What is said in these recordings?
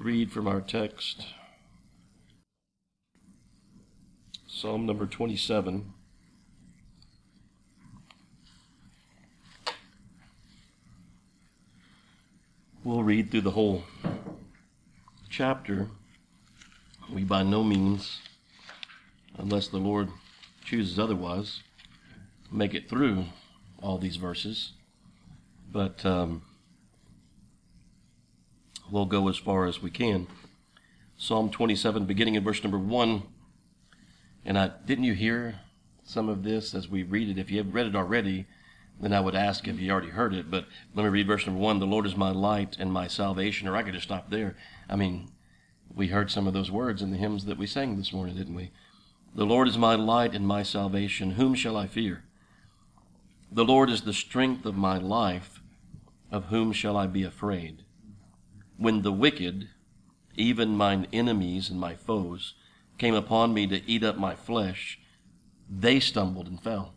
read from our text, Psalm number 27. We'll read through the whole chapter. We by no means, unless the Lord chooses otherwise, make it through all these verses. But we'll go as far as we can. Psalm 27, beginning in verse number 1. And didn't you hear some of this as we read it? If you have read it already, then I would ask if you already heard it. But let me read verse number 1. The Lord is my light and my salvation. Or I could just stop there. I mean, we heard some of those words in the hymns that we sang this morning, didn't we? The Lord is my light and my salvation. Whom shall I fear? The Lord is the strength of my life. Of whom shall I be afraid? When the wicked, even mine enemies and my foes, came upon me to eat up my flesh, they stumbled and fell.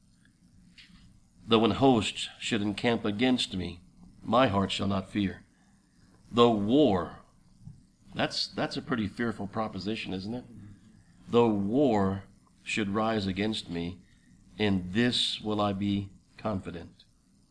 Though an host should encamp against me, my heart shall not fear. Though war, that's a pretty fearful proposition, isn't it? Though war should rise against me, in this will I be confident.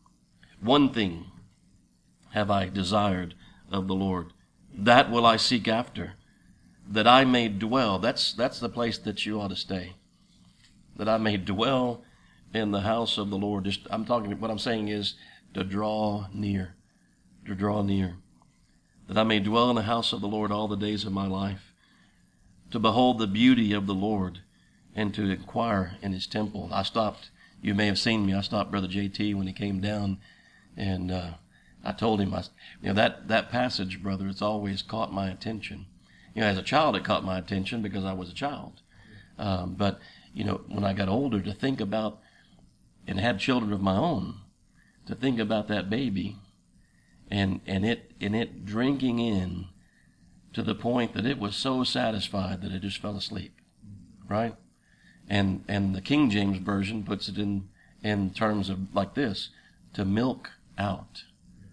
One thing have I desired of the Lord, that will I seek after, that I may dwell. That's the place that you ought to stay. That I may dwell in the house of the Lord. What I'm saying is to draw near. To draw near. That I may dwell in the house of the Lord all the days of my life. To behold the beauty of the Lord and to inquire in his temple. You may have seen me, I stopped Brother JT when he came down, and I told him, that passage, brother, it's always caught my attention. As a child, it caught my attention because I was a child. But when I got older, to think about, and had children of my own, to think about that baby, and it drinking in to the point that it was so satisfied that it just fell asleep, right? And the King James Version puts it in terms of like this, to milk out.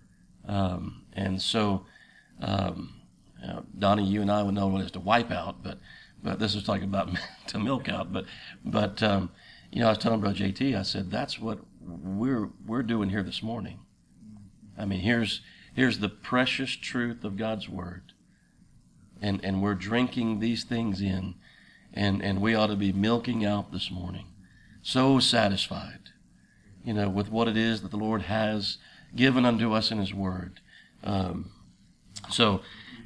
And so, Donnie, you and I would know what it is to wipe out, but this is talking about to milk out. But I was telling Brother JT, I said, that's what we're doing here this morning. I mean, here's the precious truth of God's Word. And we're drinking these things in, and we ought to be milking out this morning. So satisfied, with what it is that the Lord has given unto us in his Word. So,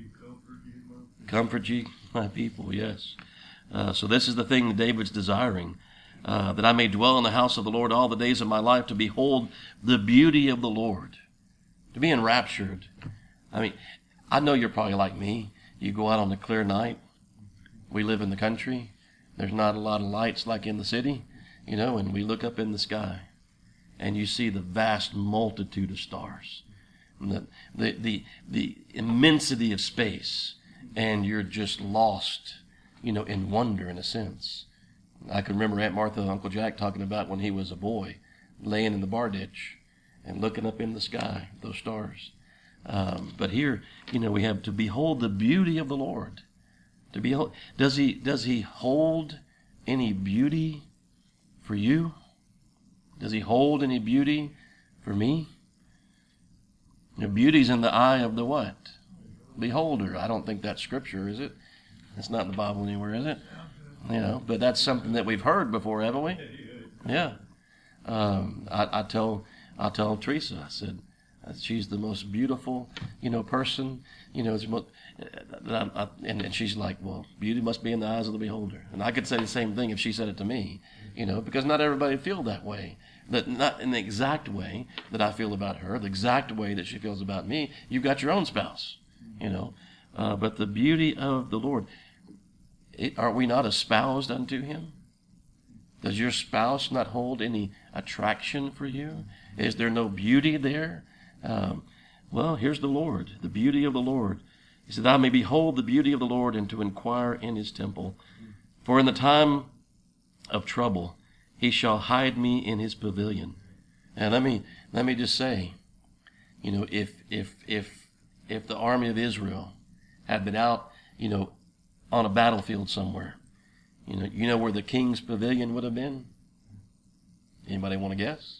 comfort ye, my people, yes. So this is the thing that David's desiring, that I may dwell in the house of the Lord all the days of my life, to behold the beauty of the Lord, to be enraptured. I mean, I know you're probably like me. You go out on a clear night. We live in the country. There's not a lot of lights like in the city, and we look up in the sky, and you see the vast multitude of stars, and the immensity of space, and you're just lost, in wonder in a sense. I can remember Aunt Martha and Uncle Jack talking about when he was a boy, laying in the bar ditch and looking up in the sky, those stars. But here, we have to behold the beauty of the Lord. To behold, does he hold any beauty for you? Does he hold any beauty for me? Beauty's in the eye of the what? Beholder. I don't think that's scripture, is it? It's not in the Bible anywhere, is it? But that's something that we've heard before, haven't we? Yeah. I tell Teresa, I said, she's the most beautiful, person, and she's like, well, beauty must be in the eyes of the beholder. And I could say the same thing if she said it to me, because not everybody feel that way. That not in the exact way that I feel about her, the exact way that she feels about me. You've got your own spouse, but the beauty of the Lord. Are we not espoused unto him? Does your spouse not hold any attraction for you? Is there no beauty there? Well, here's the Lord, the beauty of the Lord. He said, I may behold the beauty of the Lord and to inquire in his temple. For in the time of trouble, he shall hide me in his pavilion. And let me just say, if the army of Israel have been out, on a battlefield somewhere. You know where the king's pavilion would have been? Anybody want to guess?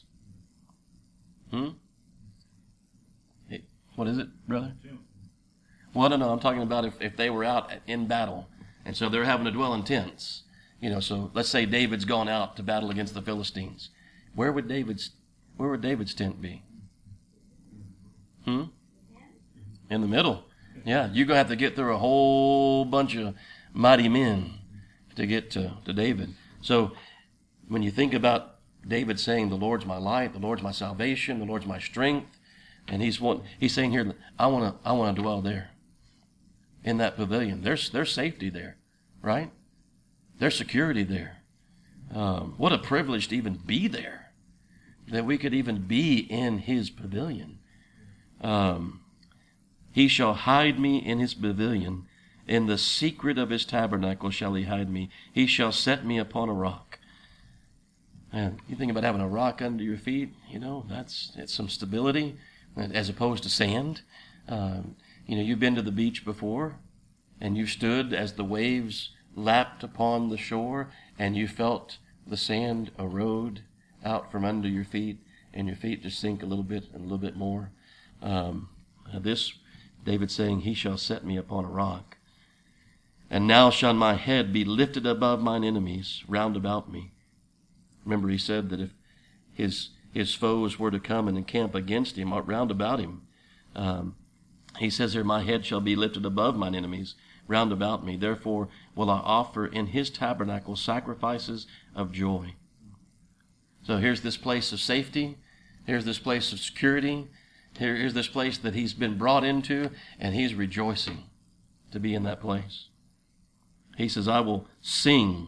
What is it, brother? Well, no, I'm talking about if they were out in battle, and so they're having to dwell in tents. So let's say David's gone out to battle against the Philistines. Where would David's tent be? In the middle. Yeah, you're going to have to get through a whole bunch of mighty men to get to David. So when you think about David saying, the Lord's my light, the Lord's my salvation, the Lord's my strength, and he's saying here, I want to dwell there in that pavilion. There's safety there, right? There's security there. What a privilege to even be there, that we could even be in his pavilion. He shall hide me in his pavilion. In the secret of his tabernacle shall he hide me. He shall set me upon a rock. And you think about having a rock under your feet, it's some stability as opposed to sand. You've been to the beach before, and you stood as the waves lapped upon the shore, and you felt the sand erode out from under your feet, and your feet just sink a little bit and a little bit more. This, David saying, he shall set me upon a rock. And now shall my head be lifted above mine enemies round about me. Remember, he said that if his foes were to come and encamp against him, round about him, he says here, my head shall be lifted above mine enemies round about me. Therefore will I offer in his tabernacle sacrifices of joy. So here's this place of safety. Here's this place of security. Here's this place that he's been brought into, and he's rejoicing to be in that place. He says, I will sing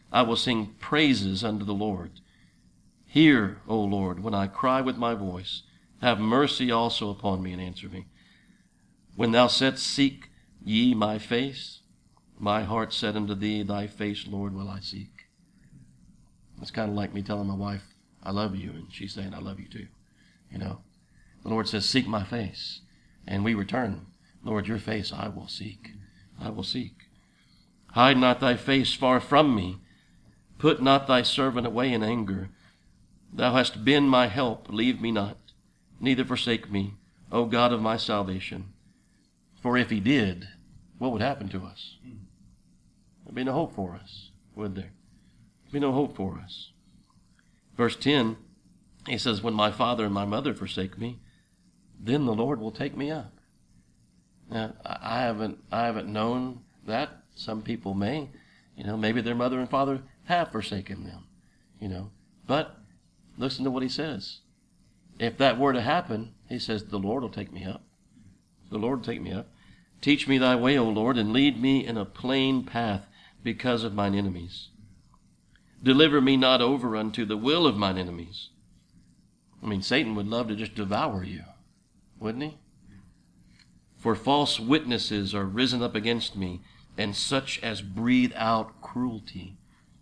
praises unto the Lord. Hear, O Lord, when I cry with my voice. Have mercy also upon me and answer me. When thou saidst, seek ye my face, my heart said unto thee, thy face, Lord, will I seek. It's kind of like me telling my wife, I love you, and she's saying, I love you too. The Lord says, seek my face. And we return, Lord, your face I will seek. I will seek. Hide not thy face far from me. Put not thy servant away in anger. Thou hast been my help. Leave me not, neither forsake me, O God of my salvation. For if he did, what would happen to us? There'd be no hope for us, would there? There'd be no hope for us. Verse 10, he says, when my father and my mother forsake me, then the Lord will take me up. Now, I haven't known that. Some people may, maybe their mother and father have forsaken them, But listen to what he says. If that were to happen, he says, the Lord will take me up. The Lord will take me up. Teach me thy way, O Lord, and lead me in a plain path because of mine enemies. Deliver me not over unto the will of mine enemies. Satan would love to just devour you, wouldn't he? For false witnesses are risen up against me, and such as breathe out cruelty.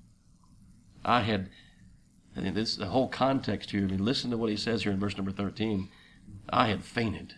The whole context here, listen to what he says here in verse number 13. I had fainted.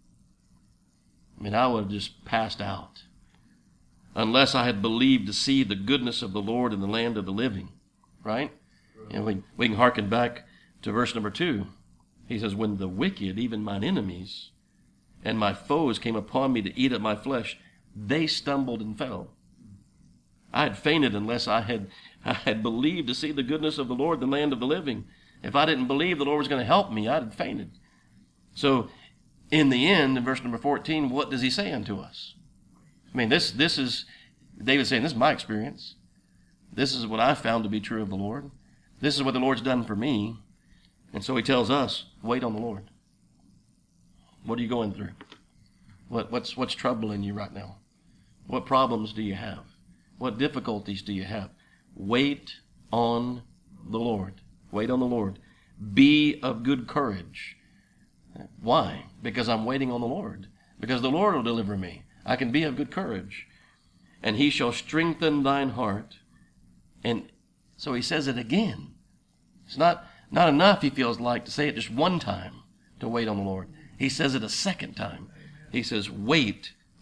I would have just passed out unless I had believed to see the goodness of the Lord in the land of the living. Right? And we can hearken back to verse number 2. He says, when the wicked, even mine enemies, and my foes came upon me to eat up my flesh, they stumbled and fell. I had fainted unless I had believed to see the goodness of the Lord in the land of the living. If I didn't believe the Lord was going to help me, I'd have fainted. So in the end, in verse number 14, what does he say unto us? This is David saying, this is my experience. This is what I found to be true of the Lord. This is what the Lord's done for me. And so he tells us, wait on the Lord. What are you going through? What's troubling you right now? What problems do you have? What difficulties do you have? Wait on the Lord. Wait on the Lord. Be of good courage. Why? Because I'm waiting on the Lord. Because the Lord will deliver me. I can be of good courage. And he shall strengthen thine heart. And so he says it again. It's not enough, he feels like, to say it just one time, to wait on the Lord. He says it a second time. He says, wait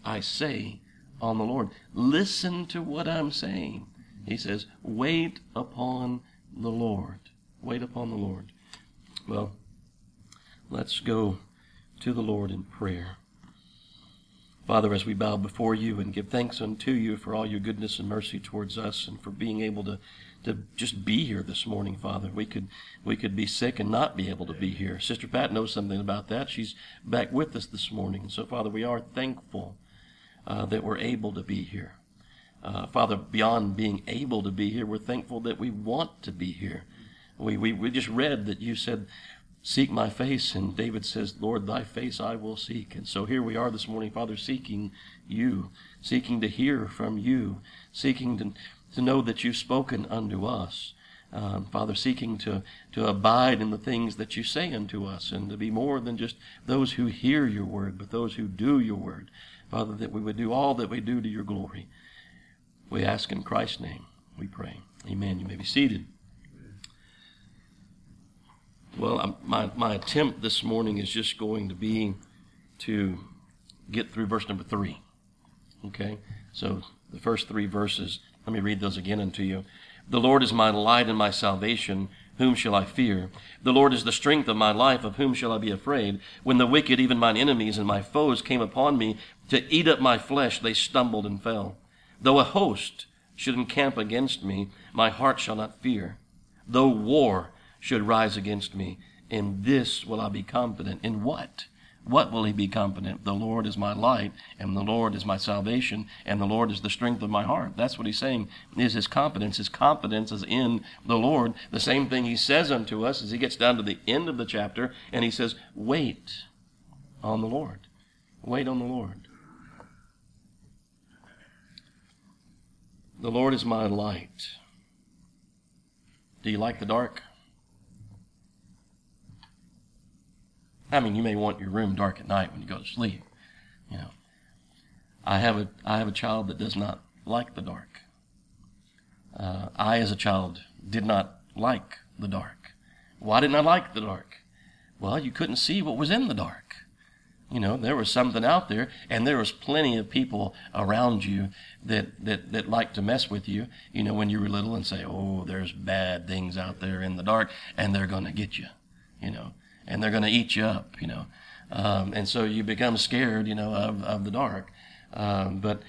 I say, on the Lord. Listen to what I'm saying. He says, wait upon the Lord. Wait upon the Lord. Well, let's go to the Lord in prayer. Father, as we bow before you and give thanks unto you for all your goodness and mercy towards us, and for being able to just be here this morning, Father. We could be sick and not be able to be here. Sister Pat knows something about that. She's back with us this morning. So, Father, we are thankful that we're able to be here. Father, beyond being able to be here, we're thankful that we want to be here. We just read that you said, seek my face, and David says, Lord, thy face I will seek. And so here we are this morning, Father, seeking you, seeking to hear from you, seeking to know that you've spoken unto us. Father, seeking to abide in the things that you say unto us, and to be more than just those who hear your word, but those who do your word. Father, that we would do all that we do to your glory. We ask in Christ's name, we pray. Amen. You may be seated. Well, my attempt this morning is just going to be to get through verse number 3. Okay? So the first 3 verses, let me read those again unto you. The Lord is my light and my salvation. Whom shall I fear? The Lord is the strength of my life. Of whom shall I be afraid? When the wicked, even mine enemies and my foes, came upon me to eat up my flesh, they stumbled and fell. Though a host should encamp against me, my heart shall not fear. Though war should rise against me, in this will I be confident. In what? What will he be confident? The Lord is my light, and the Lord is my salvation, and the Lord is the strength of my heart. That's what he's saying is his confidence. His confidence is in the Lord. The same thing he says unto us as he gets down to the end of the chapter, and he says, wait on the Lord. Wait on the Lord. The Lord is my light. Do you like the dark? I mean, you may want your room dark at night when you go to sleep. You know, I have a child that does not like the dark. I, as a child, did not like the dark. Why didn't I like the dark? Well, you couldn't see what was in the dark. You know, there was something out there, and there was plenty of people around you that liked to mess with you, you know, when you were little, and say, oh, there's bad things out there in the dark, and they're going to get you, you know. And they're going to eat you up, you know. And so you become scared, you know, of the dark. But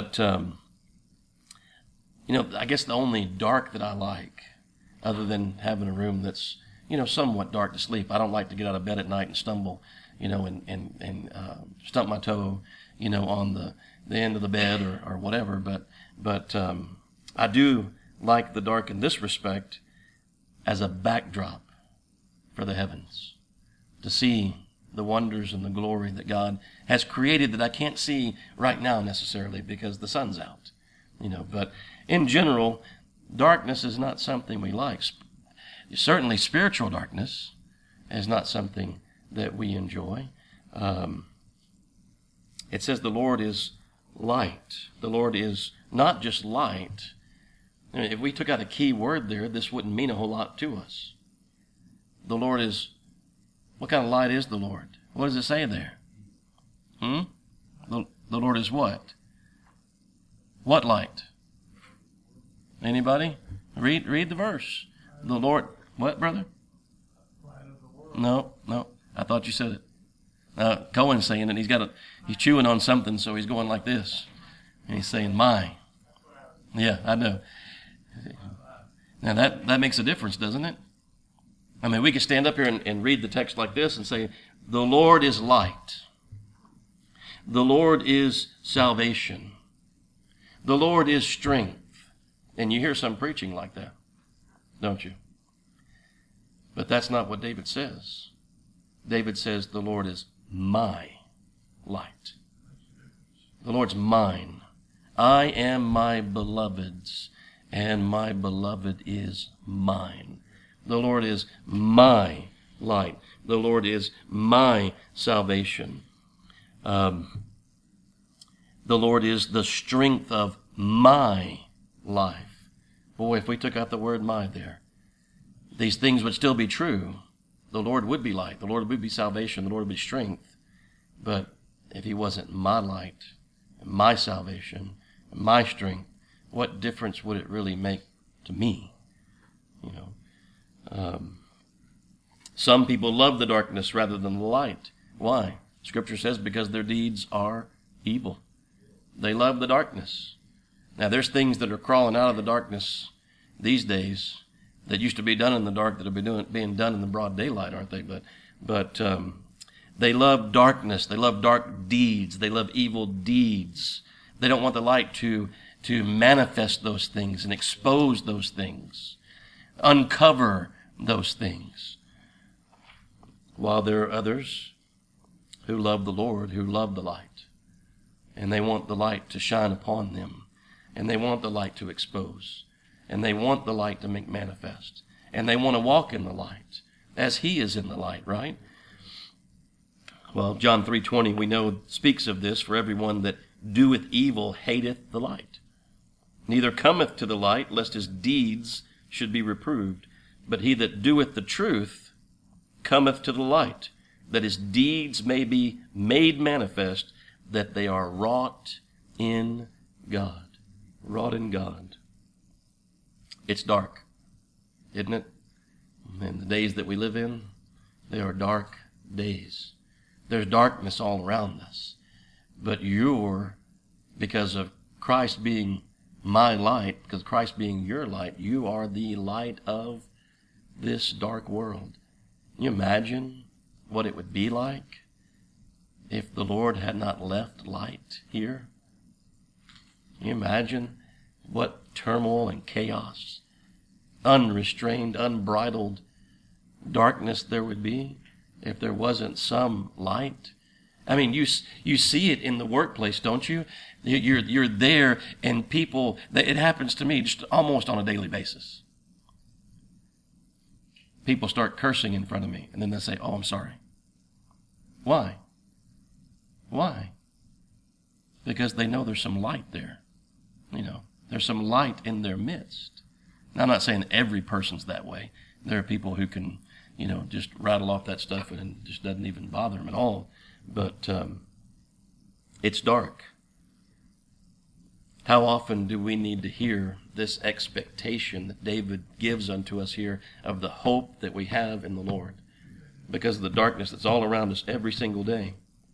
you know, I guess the only dark that I like, other than having a room that's, you know, somewhat dark to sleep. I don't like to get out of bed at night and stumble, you know, and stump my toe, you know, on the end of the bed or whatever. But I do like the dark in this respect as a backdrop for the heavens, to see the wonders and the glory that God has created that I can't see right now necessarily because the sun's out, you know. But in general, darkness is not something we like. Certainly spiritual darkness is not something that we enjoy. It says the Lord is light. The Lord is not just light. I mean, if we took out a key word there, this wouldn't mean a whole lot to us. The Lord is, what kind of light is the Lord? What does it say there? The Lord is what? What light? Anybody? Read the verse. The Lord, what, brother? No. I thought you said it. Cohen's saying it. He's chewing on something, so he's going like this. And he's saying, my. Yeah, I know. Now that makes a difference, doesn't it? I mean, we could stand up here and read the text like this and say, the Lord is light. The Lord is salvation. The Lord is strength. And you hear some preaching like that, don't you? But that's not what David says. David says, the Lord is my light. The Lord's mine. I am my beloved's, and my beloved is mine. The Lord is my light. The Lord is my salvation. The Lord is the strength of my life. Boy, if we took out the word my there, these things would still be true. The Lord would be light. The Lord would be salvation. The Lord would be strength. But if he wasn't my light, my salvation, my strength, what difference would it really make to me? You know, some people love the darkness rather than the light. Why? Scripture says because their deeds are evil. They love the darkness. Now, there's things that are crawling out of the darkness these days that used to be done in the dark that are being done in the broad daylight, aren't they? But they love darkness. They love dark deeds. They love evil deeds. They don't want the light to manifest those things and expose those things, uncover those things. While there are others who love the Lord, who love the light, and they want the light to shine upon them, and they want the light to expose, and they want the light to make manifest, and they want to walk in the light as He is in the light, right? Well, John 3:20, we know, speaks of this. For everyone that doeth evil hateth the light, neither cometh to the light, lest his deeds should be reproved. But he that doeth the truth cometh to the light, that his deeds may be made manifest, that they are wrought in God. Wrought in God. It's dark, isn't it? And the days that we live in, they are dark days. There's darkness all around us. But because of Christ being my light, because Christ being your light, you are the light of this dark world. Can you imagine what it would be like if the Lord had not left light here? Can you imagine what turmoil and chaos, unrestrained, unbridled darkness there would be if there wasn't some light? I mean, you see it in the workplace, don't you? You're there, and people, it happens to me just almost on a daily basis. People start cursing in front of me, and then they say, "Oh, I'm sorry." Why? Why? Because they know there's some light there. You know, there's some light in their midst. Now, I'm not saying every person's that way. There are people who can, just rattle off that stuff and it just doesn't even bother them at all. But it's dark. How often do we need to hear this expectation that David gives unto us here of the hope that we have in the Lord because of the darkness that's all around us every single day?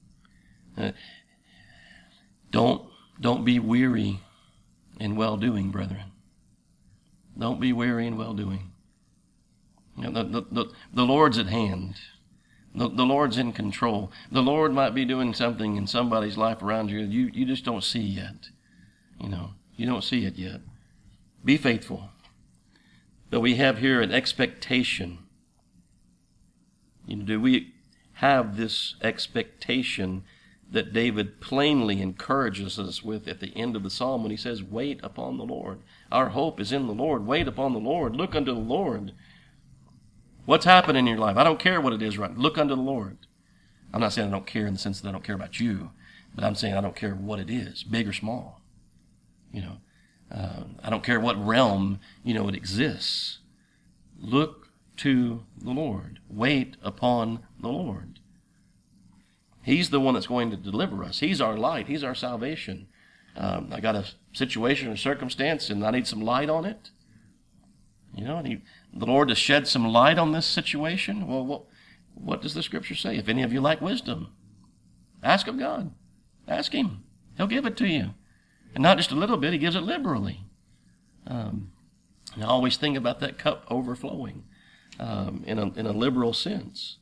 Don't be weary in well-doing, brethren. Don't be weary in well-doing. The Lord's at hand. The Lord's in control. The Lord might be doing something in somebody's life around you you just don't see yet. You don't see it yet. Be faithful. But we have here an expectation. Do we have this expectation that David plainly encourages us with at the end of the psalm when he says, "Wait upon the Lord"? Our hope is in the Lord. Wait upon the Lord. Look unto the Lord. What's happening in your life? I don't care what it is, right? Look unto the Lord. I'm not saying I don't care in the sense that I don't care about you, but I'm saying I don't care what it is, big or small. I don't care what realm, it exists. Look to the Lord. Wait upon the Lord. He's the one that's going to deliver us. He's our light. He's our salvation. I got a situation or circumstance and I need some light on it. The Lord to shed some light on this situation. Well, what does the Scripture say? If any of you lack wisdom, ask of God. Ask Him. He'll give it to you. And not just a little bit, He gives it liberally. I always think about that cup overflowing in a liberal sense.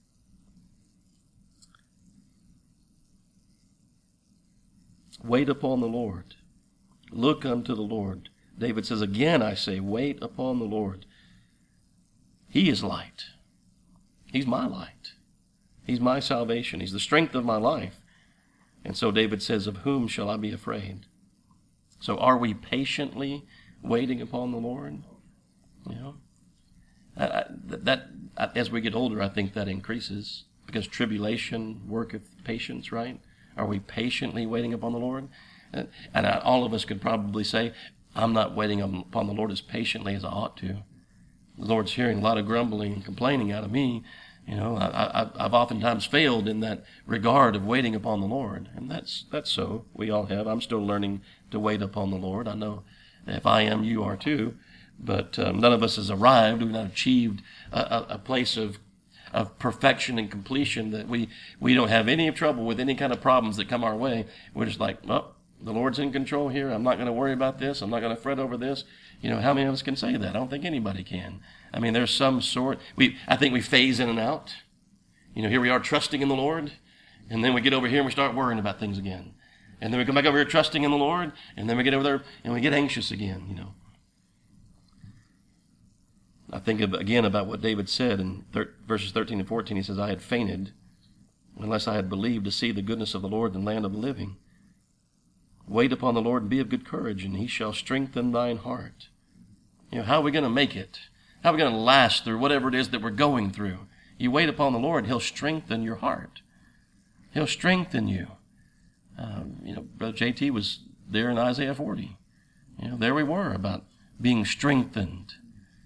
Wait upon the Lord. Look unto the Lord. David says, again I say, wait upon the Lord. He is light. He's my light. He's my salvation. He's the strength of my life. And so David says, of whom shall I be afraid? So are we patiently waiting upon the Lord? As we get older, I think that increases because tribulation worketh patience, right? Are we patiently waiting upon the Lord? And all of us could probably say, I'm not waiting upon the Lord as patiently as I ought to. The Lord's hearing a lot of grumbling and complaining out of me, I've oftentimes failed in that regard of waiting upon the Lord, and that's so. We all have. I'm still learning to wait upon the Lord. I know if I am, you are too. But none of us has arrived. We've not achieved a place of perfection and completion that we don't have any trouble with any kind of problems that come our way. We're just like, oh, the Lord's in control here. I'm not going to worry about this. I'm not going to fret over this. How many of us can say that? I don't think anybody can. I mean, there's some sort. I think we phase in and out. Here we are trusting in the Lord, and then we get over here and we start worrying about things again. And then we come back over here trusting in the Lord, and then we get over there and we get anxious again, I think again about what David said in verses 13 and 14. He says, I had fainted unless I had believed to see the goodness of the Lord in the land of the living. Wait upon the Lord and be of good courage, and he shall strengthen thine heart. How are we going to make it? How are we going to last through whatever it is that we're going through? You wait upon the Lord, he'll strengthen your heart. He'll strengthen you. Brother JT was there in Isaiah 40. There we were about being strengthened.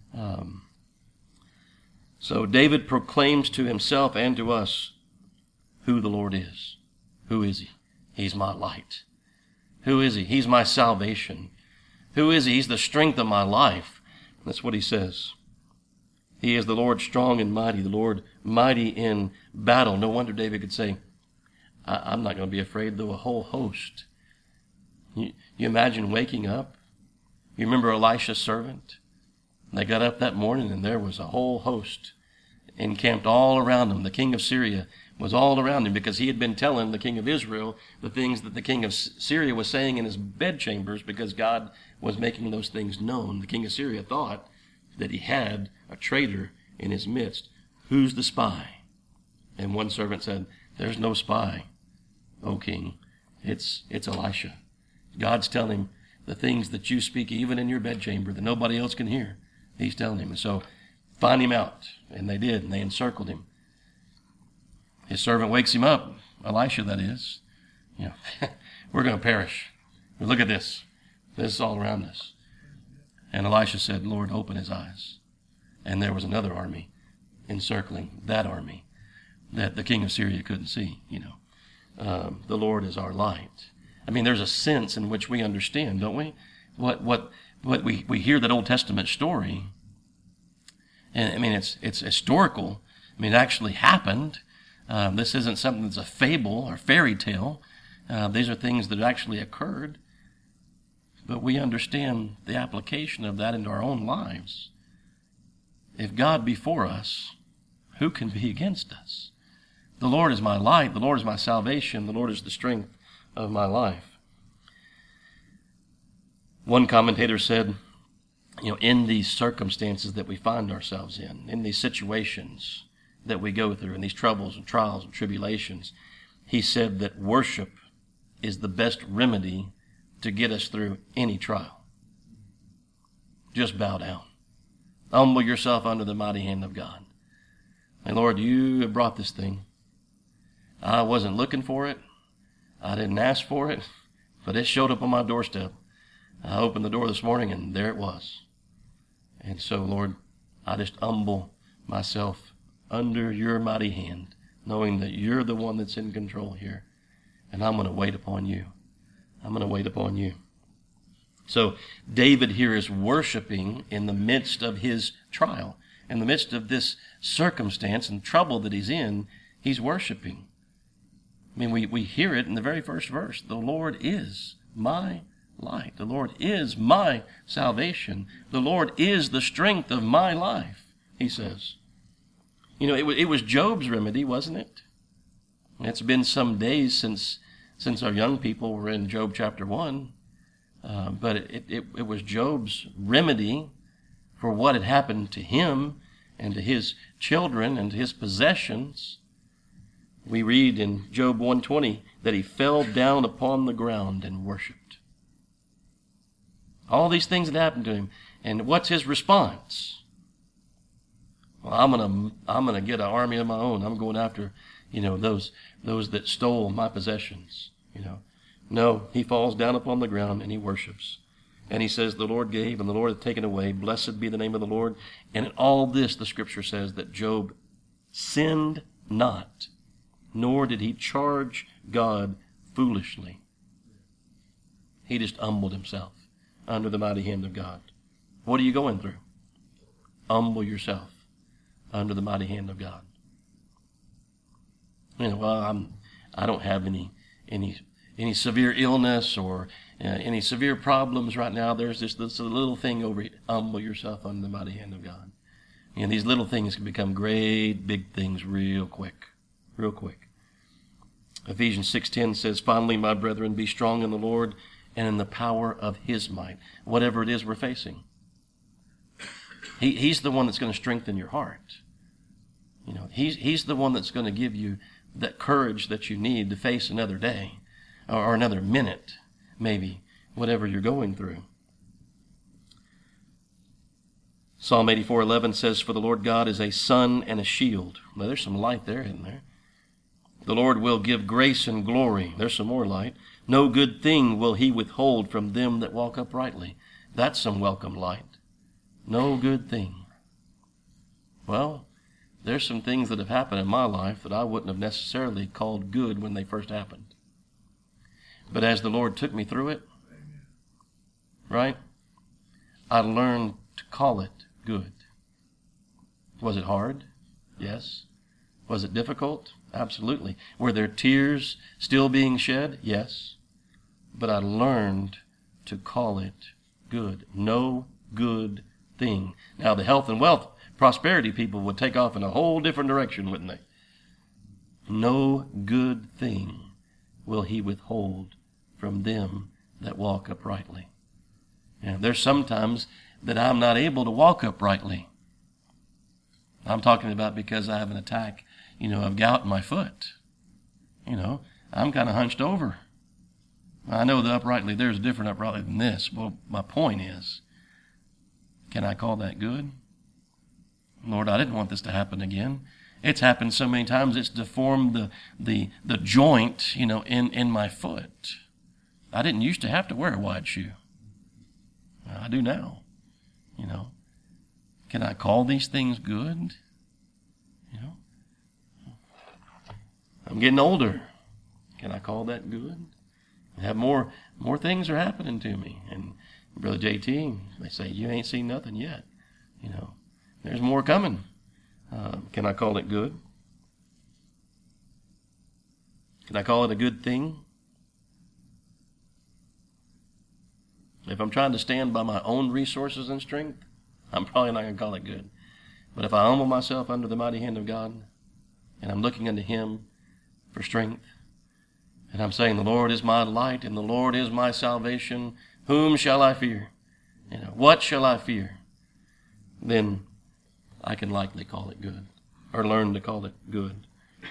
So David proclaims to himself and to us who the Lord is. Who is he? He's my light. Who is he? He's my salvation. Who is he? He's the strength of my life. That's what he says. He is the Lord strong and mighty, the Lord mighty in battle. No wonder David could say, I'm not going to be afraid though a whole host. You imagine waking up? You remember Elisha's servant? They got up that morning and there was a whole host encamped all around him. The king of Syria was all around him because he had been telling the king of Israel the things that the king of Syria was saying in his bedchambers because God was making those things known. The king of Syria thought that he had a traitor in his midst. Who's the spy? And one servant said, there's no spy, O king. It's Elisha. God's telling him the things that you speak even in your bedchamber that nobody else can hear. He's telling him. And so find him out. And they did, and they encircled him. His servant wakes him up, Elisha that is. We're going to perish. Look at this. This is all around us. And Elisha said, Lord, open his eyes. And there was another army encircling that army that the king of Syria couldn't see, The Lord is our light. I mean, there's a sense in which we understand, don't we? What we hear that Old Testament story, and I mean, it's historical. I mean, it actually happened. This isn't something that's a fable or fairy tale. These are things that actually occurred. But we understand the application of that into our own lives. If God be for us, who can be against us? The Lord is my light. The Lord is my salvation. The Lord is the strength of my life. One commentator said, in these circumstances that we find ourselves in these situations that we go through, in these troubles and trials and tribulations, he said that worship is the best remedy to get us through any trial. Just bow down. Humble yourself under the mighty hand of God. And Lord, you have brought this thing. I wasn't looking for it. I didn't ask for it, but it showed up on my doorstep. I opened the door this morning and there it was. And so, Lord, I just humble myself under your mighty hand, knowing that you're the one that's in control here. And I'm going to wait upon you. I'm going to wait upon you. So David here is worshiping in the midst of his trial. In the midst of this circumstance and trouble that he's in, he's worshiping. I mean, we hear it in the very first verse. The Lord is my light. The Lord is my salvation. The Lord is the strength of my life, he says. It was Job's remedy, wasn't it? It's been some days since our young people were in Job chapter 1. But it was Job's remedy for what had happened to him and to his children and to his possessions. We read in Job 1:20 that he fell down upon the ground and worshipped. All these things had happened to him. And what's his response? Well, I'm gonna get an army of my own. I'm going after, those that stole my possessions, No, he falls down upon the ground and he worships. And he says, the Lord gave and the Lord hath taken away. Blessed be the name of the Lord. And in all this, the scripture says that Job sinned not, nor did he charge God foolishly. He just humbled himself under the mighty hand of God. What are you going through? Humble yourself under the mighty hand of God. Well, I don't have any severe illness or any severe problems right now. There's this little thing over it. Humble yourself under the mighty hand of God. These little things can become great big things real quick. Real quick. Ephesians 6:10 says, finally, my brethren, be strong in the Lord and in the power of his might. Whatever it is we're facing. He's the one that's going to strengthen your heart. He's the one that's going to give you that courage that you need to face another day or another minute, maybe, whatever you're going through. Psalm 84:11 says, for the Lord God is a sun and a shield. Now, there's some light there, isn't there? The Lord will give grace and glory. There's some more light. No good thing will he withhold from them that walk uprightly. That's some welcome light. No good thing. Well, there's some things that have happened in my life that I wouldn't have necessarily called good when they first happened. But as the Lord took me through it, right, I learned to call it good. Was it hard? Yes. Was it difficult? Absolutely. Were there tears still being shed? Yes. But I learned to call it good. No good thing. Now, the health and wealth, prosperity people would take off in a whole different direction, wouldn't they? No good thing will he withhold from them that walk uprightly. And there's sometimes that I'm not able to walk uprightly. I'm talking about because I have an attack, of gout in my foot. I'm kind of hunched over. I know the uprightly, there's a different uprightly than this. Well, my point is, can I call that good? Lord, I didn't want this to happen again. It's happened so many times, it's deformed the joint, in my foot. I didn't used to have to wear a wide shoe. I do now. Can I call these things good? I'm getting older. Can I call that good? I have more things are happening to me. And Brother JT, they say, you ain't seen nothing yet. There's more coming. Can I call it good? Can I call it a good thing? If I'm trying to stand by my own resources and strength, I'm probably not going to call it good. But if I humble myself under the mighty hand of God, and I'm looking unto him for strength, and I'm saying, the Lord is my light, and the Lord is my salvation, whom shall I fear? What shall I fear? Then I can likely call it good, or learn to call it good.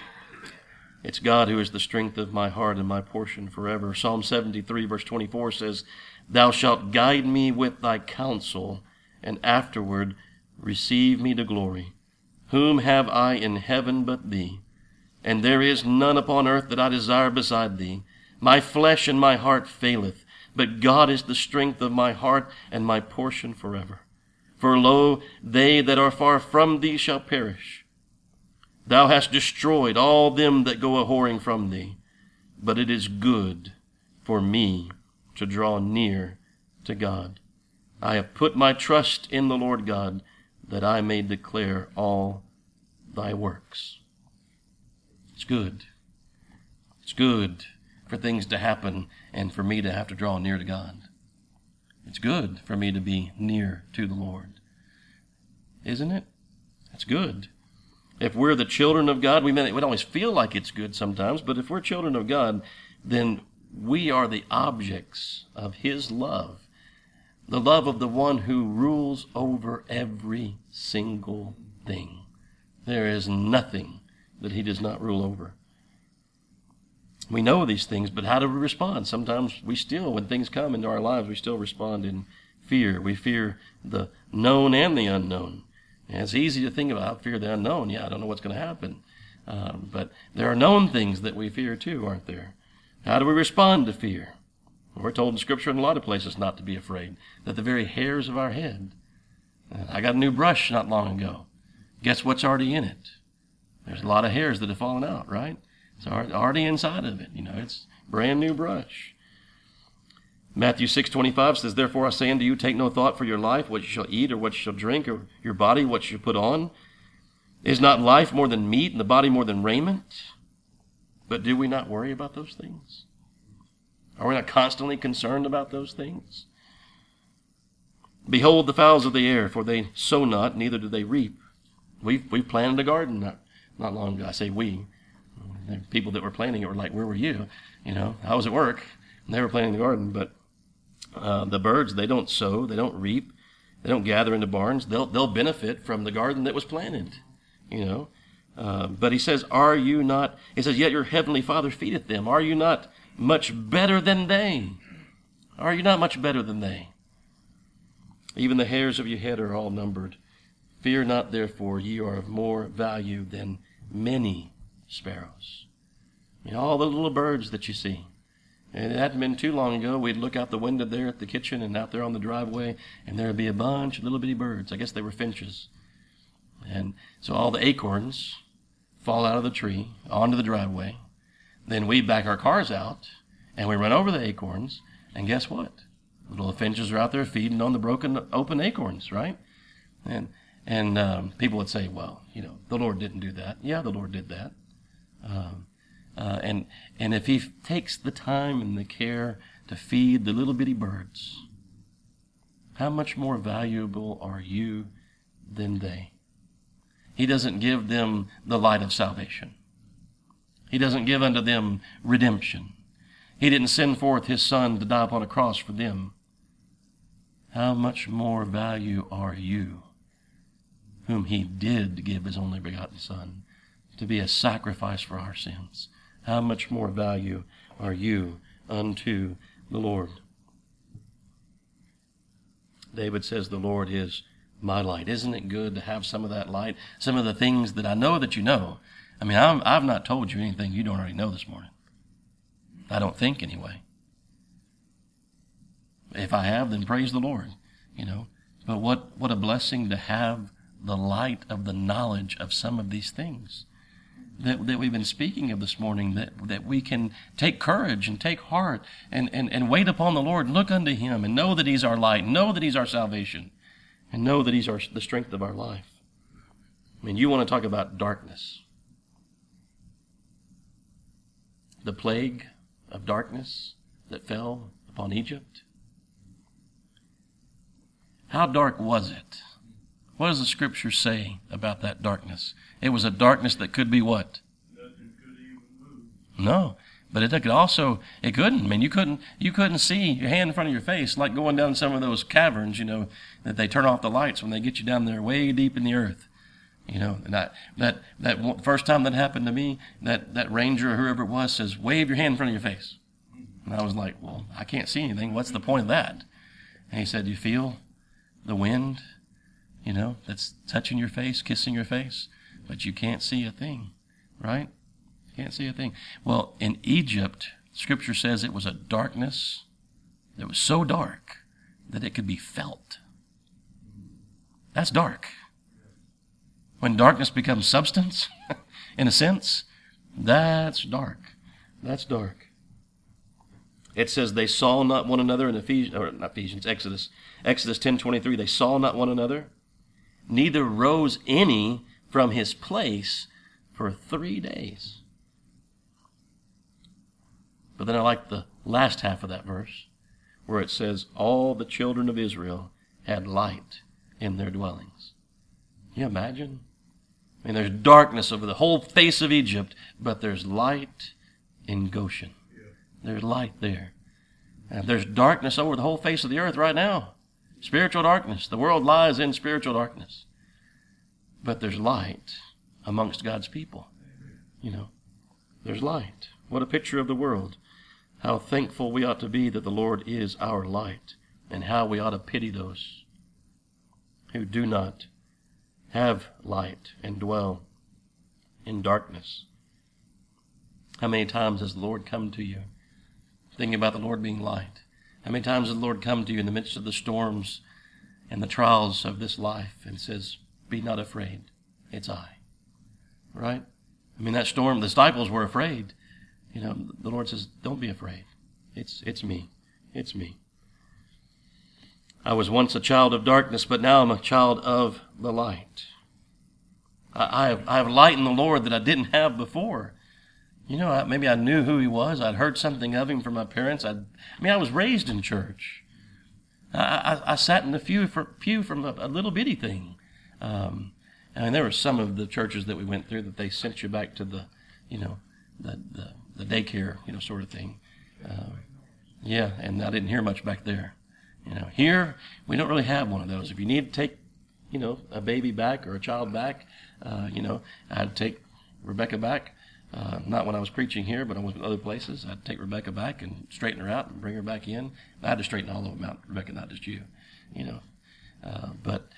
It's God who is the strength of my heart and my portion forever. Psalm 73 verse 24 says, thou shalt guide me with thy counsel, and afterward receive me to glory. Whom have I in heaven but thee? And there is none upon earth that I desire beside thee. My flesh and my heart faileth, but God is the strength of my heart and my portion forever. For lo, they that are far from thee shall perish. Thou hast destroyed all them that go a-whoring from thee. But it is good for me to draw near to God. I have put my trust in the Lord God, that I may declare all thy works. It's good. It's good for things to happen and for me to have to draw near to God. It's good for me to be near to the Lord. Isn't it? It's good. If we're the children of God, we don't always feel like it's good sometimes, but if we're children of God, then we are the objects of his love. The love of the one who rules over every single thing. There is nothing that he does not rule over. We know these things, but how do we respond? Sometimes we still, when things come into our lives, we still respond in fear. We fear the known and the unknown. And it's easy to think about, I fear the unknown. Yeah, I don't know what's going to happen. But there are known things that we fear too, aren't there? How do we respond to fear? We're told in Scripture in a lot of places not to be afraid, that the very hairs of our head. I got a new brush not long ago. Guess what's already in it? There's a lot of hairs that have fallen out, right? It's already inside of it. It's brand new brush. Matthew 6:25 says, "Therefore I say unto you, take no thought for your life, what you shall eat, or what you shall drink, or your body, what you shall put on. Is not life more than meat, and the body more than raiment? But do we not worry about those things? Are we not constantly concerned about those things? Behold the fowls of the air, for they sow not, neither do they reap." We've planted a garden not long ago. I say we. The people that were planting it were like, "Where were you?" I was at work, and they were planting the garden. But the birds, they don't sow, they don't reap, they don't gather into barns. They'll benefit from the garden that was planted. But he says, "Are you not?" He says, "Yet your heavenly Father feedeth them. Are you not much better than they? Are you not much better than they? Even the hairs of your head are all numbered. Fear not, therefore, ye are of more value than many sparrows." All the little birds that you see. And it hadn't been too long ago, we'd look out the window there at the kitchen and out there on the driveway, and there'd be a bunch of little bitty birds. I guess they were finches. And so all the acorns fall out of the tree onto the driveway. Then we back our cars out, and we run over the acorns, and guess what? Little finches are out there feeding on the broken, open acorns, right? And people would say, "Well, the Lord didn't do that." Yeah, the Lord did that. And if he takes the time and the care to feed the little bitty birds, how much more valuable are you than they? He doesn't give them the light of salvation. He doesn't give unto them redemption. He didn't send forth his Son to die upon a cross for them. How much more value are you, whom he did give his only begotten Son to be a sacrifice for our sins? How much more value are you unto the Lord? David says, "The Lord is my light." Isn't it good to have some of that light? Some of the things that I know that you know. I've not told you anything you don't already know this morning. I don't think, anyway. If I have, then praise the Lord. But what a blessing to have the light of the knowledge of some of these things that we've been speaking of this morning, that we can take courage and take heart and wait upon the Lord, and look unto him, and know that he's our light, know that he's our salvation, and know that he's the strength of our life. You want to talk about darkness. The plague of darkness that fell upon Egypt. How dark was it? What does the Scripture say about that darkness? It was a darkness that could be what? Nothing could even move. No, but it could also, it couldn't. You couldn't see your hand in front of your face, like going down some of those caverns, that they turn off the lights when they get you down there way deep in the earth. And that first time that happened to me, that ranger or whoever it was says, "Wave your hand in front of your face." And I was like, "Well, I can't see anything. What's the point of that?" And he said, "You feel the wind, that's touching your face, kissing your face, but you can't see a thing, right? Can't see a thing." Well, in Egypt, Scripture says it was a darkness that was so dark that it could be felt. That's dark. When darkness becomes substance, in a sense, that's dark. That's dark. It says they saw not one another in Exodus 10:23. They saw not one another, neither rose any from his place for 3 days. But then I like the last half of that verse, where it says, all the children of Israel had light in their dwellings. Can you imagine? There's darkness over the whole face of Egypt, but there's light in Goshen. There's light there. And there's darkness over the whole face of the earth right now. Spiritual darkness. The world lies in spiritual darkness. But there's light amongst God's people. There's light. What a picture of the world. How thankful we ought to be that the Lord is our light, and how we ought to pity those who do not have light and dwell in darkness. How many times has the Lord come to you thinking about the Lord being light? How many times has the Lord come to you in the midst of the storms and the trials of this life and says, "Be not afraid, it's I." Right? I mean, that storm, the disciples were afraid. You know, the Lord says, don't be afraid. It's me. It's me. I was once a child of darkness, but now I'm a child of the light. I have light in the Lord that I didn't have before. You know, maybe I knew who he was. I'd heard something of him from my parents. I was raised in church. I sat in the pew from a little bitty thing. And there were some of the churches that we went through that they sent you back to the daycare, sort of thing. Yeah, and I didn't hear much back there. Here we don't really have one of those. If you need to take, a baby back or a child back, I'd take Rebecca back. Not when I was preaching here, but I was in other places. I'd take Rebecca back and straighten her out and bring her back in. I had to straighten all of them out, Rebecca, not just you, But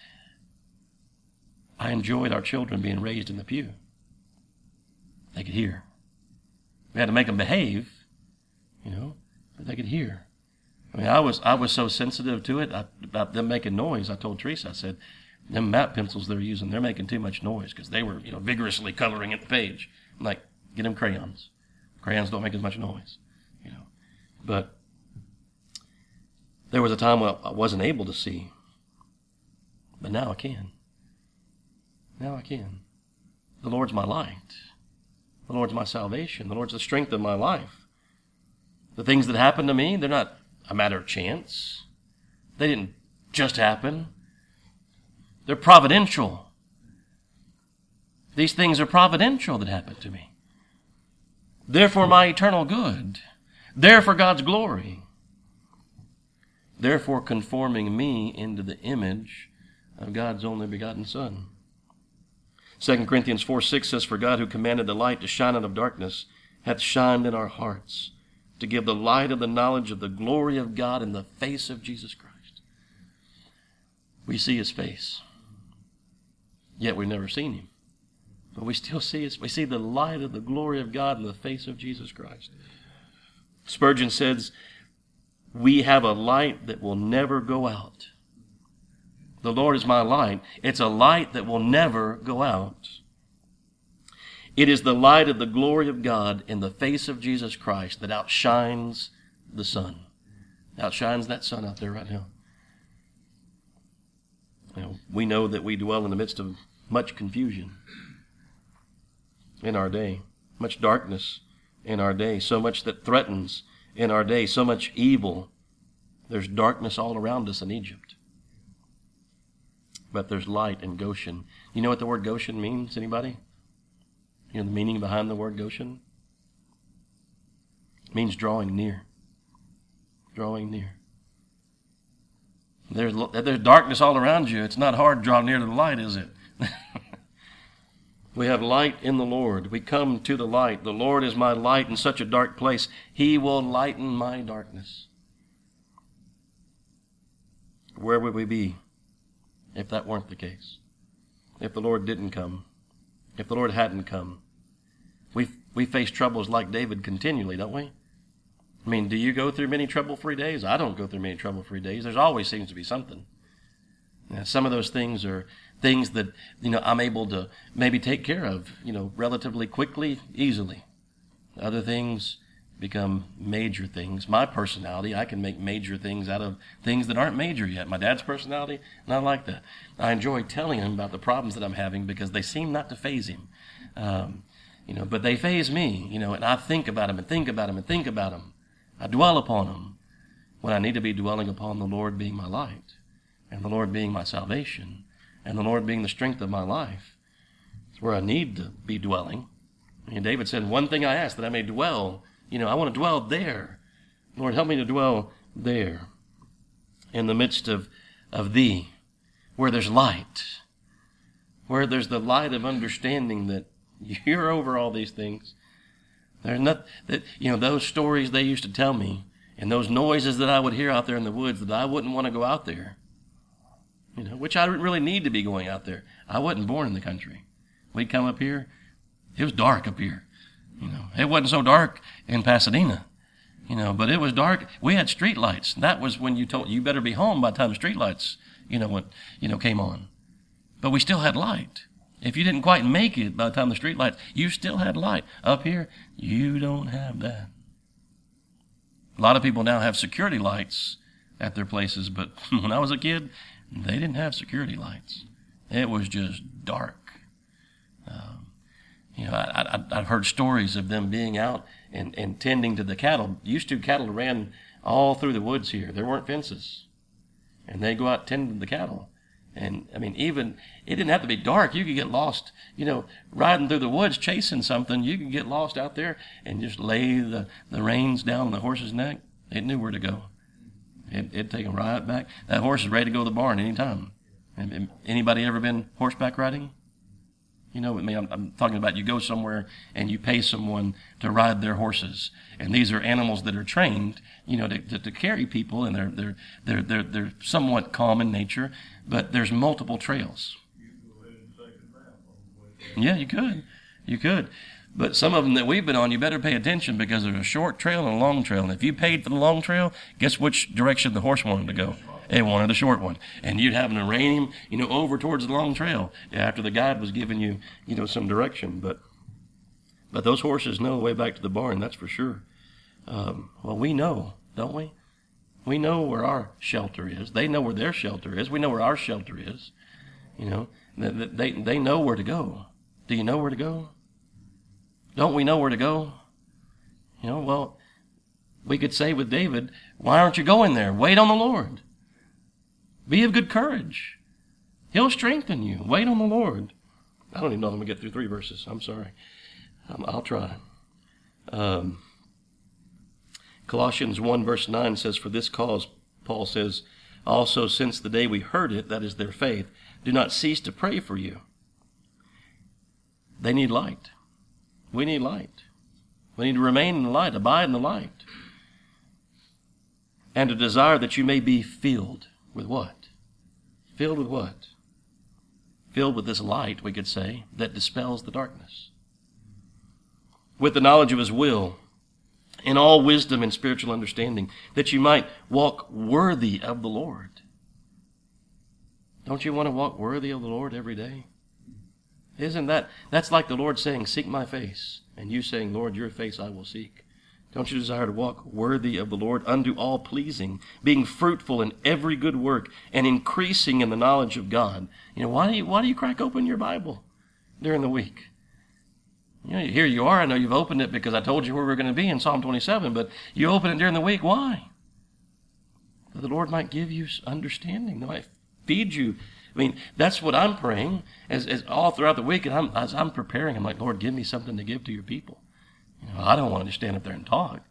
I enjoyed our children being raised in the pew. They could hear. We had to make them behave, but they could hear. I mean, I was so sensitive to it about them making noise. I told Teresa, I said, them map pencils they're using, they're making too much noise because they were, vigorously coloring at the page. I'm like, get them crayons. Crayons don't make as much noise, But there was a time when I wasn't able to see, but now I can. Now I can. The Lord's my light. The Lord's my salvation. The Lord's the strength of my life. The things that happen to me, they're not a matter of chance. They didn't just happen. They're providential. These things are providential that happen to me. They're for my eternal good. They're for God's glory. Therefore conforming me into the image of God's only begotten Son. 2 Corinthians 4:6 says, for God who commanded the light to shine out of darkness hath shined in our hearts to give the light of the knowledge of the glory of God in the face of Jesus Christ. We see his face, yet we've never seen him. But we still see we see the light of the glory of God in the face of Jesus Christ. Spurgeon says, we have a light that will never go out. The Lord is my light. It's a light that will never go out. It is the light of the glory of God in the face of Jesus Christ that outshines the sun. Outshines that sun out there right now. We know that we dwell in the midst of much confusion in our day, much darkness in our day, so much that threatens in our day, so much evil. There's darkness all around us in Egypt. But there's light in Goshen. You know what the word Goshen means, anybody? You know the meaning behind the word Goshen? It means drawing near. Drawing near. There's darkness all around you. It's not hard to draw near to the light, is it? We have light in the Lord. We come to the light. The Lord is my light in such a dark place. He will lighten my darkness. Where would we be if that weren't the case? If the Lord didn't come? If the Lord hadn't come? We face troubles like David continually, don't we? I mean, do you go through many trouble-free days? I don't go through many trouble-free days. There's always seems to be something. Now, some of those things are things that, I'm able to maybe take care of, relatively quickly, easily. Other things become major things. My personality, I can make major things out of things that aren't major yet. My dad's personality, not like that. I enjoy telling him about the problems that I'm having because they seem not to faze him. But they faze me, and I think about him and think about him and think about him. I dwell upon him when I need to be dwelling upon the Lord being my light and the Lord being my salvation and the Lord being the strength of my life. It's where I need to be dwelling. And David said, one thing I ask that I may dwell. I want to dwell there. Lord, help me to dwell there in the midst of thee, where there's light, where there's the light of understanding that you're over all these things. There's not that, those stories they used to tell me and those noises that I would hear out there in the woods that I wouldn't want to go out there, which I didn't really need to be going out there. I wasn't born in the country. We'd come up here. It was dark up here. It wasn't so dark in Pasadena, but it was dark. We had street lights. That was when you better be home by the time the street lights, came on. But we still had light. If you didn't quite make it by the time the street lights, you still had light. Up here, you don't have that. A lot of people now have security lights at their places, but when I was a kid, they didn't have security lights. It was just dark. I've heard stories of them being out and tending to the cattle. Cattle ran all through the woods here. There weren't fences. And they go out tending to the cattle. And, even, it didn't have to be dark. You could get lost, riding through the woods, chasing something. You could get lost out there and just lay the reins down on the horse's neck. It knew where to go. It'd take them right back. That horse is ready to go to the barn anytime. Anybody ever been horseback riding? I'm talking about you go somewhere and you pay someone to ride their horses, and these are animals that are trained, to carry people, and they're somewhat calm in nature, but there's multiple trails. Yeah, you could, but some of them that we've been on, you better pay attention, because there's a short trail and a long trail, and if you paid for the long trail, guess which direction the horse wanted to go? It wanted the short one. And you'd have to rein him, over towards the long trail after the guide was giving you, some direction. But those horses know the way back to the barn, that's for sure. Well, we know, don't we? We know where our shelter is. They know where their shelter is. We know where our shelter is. They know where to go. Do you know where to go? Don't we know where to go? Well, we could say with David, why aren't you going there? Wait on the Lord. Be of good courage. He'll strengthen you. Wait on the Lord. I don't even know if I'm going to get through 3 verses. I'm sorry. I'll try. Colossians 1 verse 9 says, for this cause, Paul says, also since the day we heard it, that is their faith, do not cease to pray for you. They need light. We need light. We need to remain in the light, abide in the light. And to desire that you may be filled with what? Filled with what? Filled with this light, we could say, that dispels the darkness. With the knowledge of his will, in all wisdom and spiritual understanding, that you might walk worthy of the Lord. Don't you want to walk worthy of the Lord every day? That's like the Lord saying, seek my face, and you saying, Lord, your face I will seek. Don't you desire to walk worthy of the Lord, unto all pleasing, being fruitful in every good work, and increasing in the knowledge of God? Why do you crack open your Bible during the week? Here you are. I know you've opened it because I told you where we're going to be in Psalm 27, but you open it during the week. Why? That the Lord might give you understanding. That might feed you. That's what I'm praying as all throughout the week, and as I'm preparing, I'm like, Lord, give me something to give to your people. I don't want to stand up there and talk.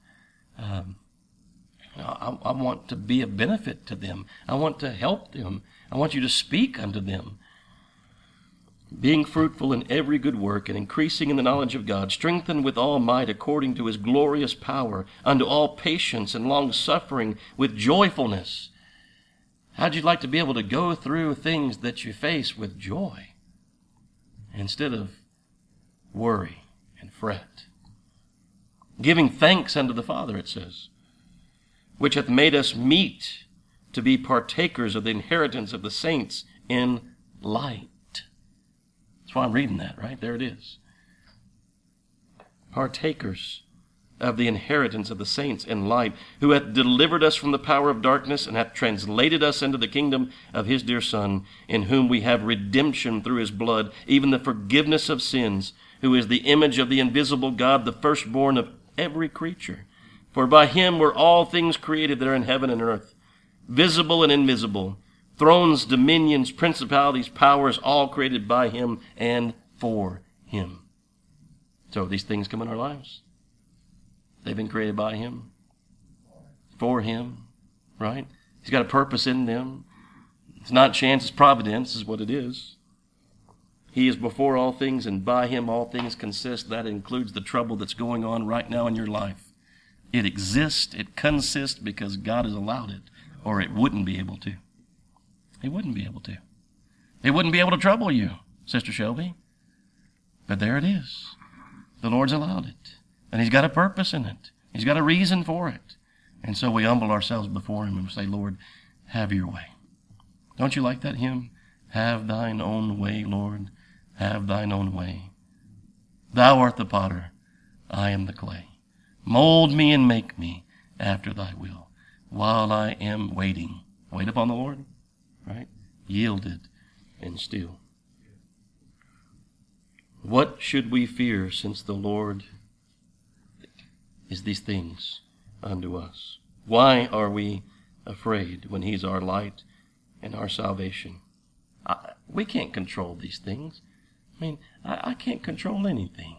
I want to be a benefit to them. I want to help them. I want you to speak unto them. Being fruitful in every good work and increasing in the knowledge of God, strengthened with all might according to his glorious power, unto all patience and long-suffering with joyfulness. How'd you like to be able to go through things that you face with joy instead of worry and fret? Giving thanks unto the Father, it says, which hath made us meet to be partakers of the inheritance of the saints in light. That's why I'm reading that, right? There it is. Partakers of the inheritance of the saints in light, who hath delivered us from the power of darkness, and hath translated us into the kingdom of his dear Son, in whom we have redemption through his blood, even the forgiveness of sins, who is the image of the invisible God, the firstborn of every creature. For by him were all things created that are in heaven and earth, visible and invisible, thrones, dominions, principalities, powers, all created by him and for him. So these things come in our lives. They've been created by him, for him, right? He's got a purpose in them. It's not chance, it's providence is what it is. He is before all things, and by him all things consist. That includes the trouble that's going on right now in your life. It exists, it consists because God has allowed it, or it wouldn't be able to. It wouldn't be able to. It wouldn't be able to trouble you, Sister Shelby. But there it is. The Lord's allowed it. And he's got a purpose in it. He's got a reason for it. And so we humble ourselves before him and say, Lord, have your way. Don't you like that hymn? Have thine own way, Lord. have thine own way. Thou art the potter, I am the clay. Mold me and make me after thy will, while I am waiting. Wait upon the Lord, right? Yielded and still. What should we fear, since the Lord is these things unto us? Why are we afraid when he's our light and our salvation? We can't control these things. I mean, I can't control anything.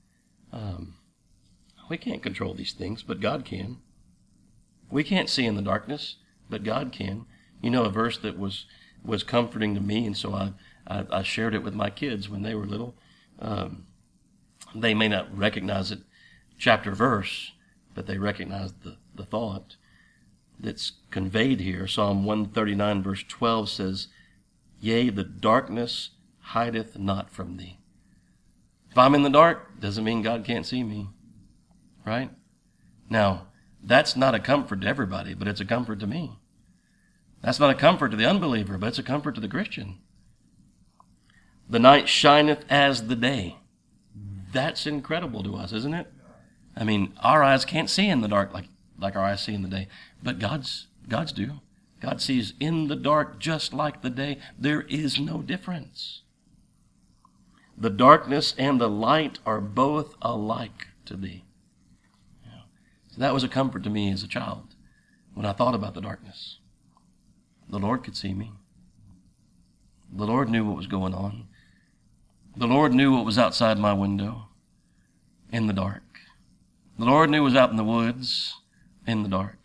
We can't control these things, but God can. We can't see in the darkness, but God can. You know, a verse that was comforting to me, and so I shared it with my kids when they were little. They may not recognize it chapter verse, but they recognize the thought that's conveyed here. Psalm 139 verse 12 says, Yea, the darkness hideth not from thee. If I'm in the dark, doesn't mean God can't see me, right? Now, that's not a comfort to everybody, but it's a comfort to me. That's not a comfort to the unbeliever, but it's a comfort to the Christian. The night shineth as the day. That's incredible to us, isn't it? I mean, our eyes can't see in the dark like our eyes see in the day, but God's do. God sees in the dark just like the day. There is no difference. The darkness and the light are both alike to thee. So that was a comfort to me as a child when I thought about the darkness. The Lord could see me. The Lord knew what was going on. The Lord knew what was outside my window in the dark. The Lord knew what was out in the woods in the dark.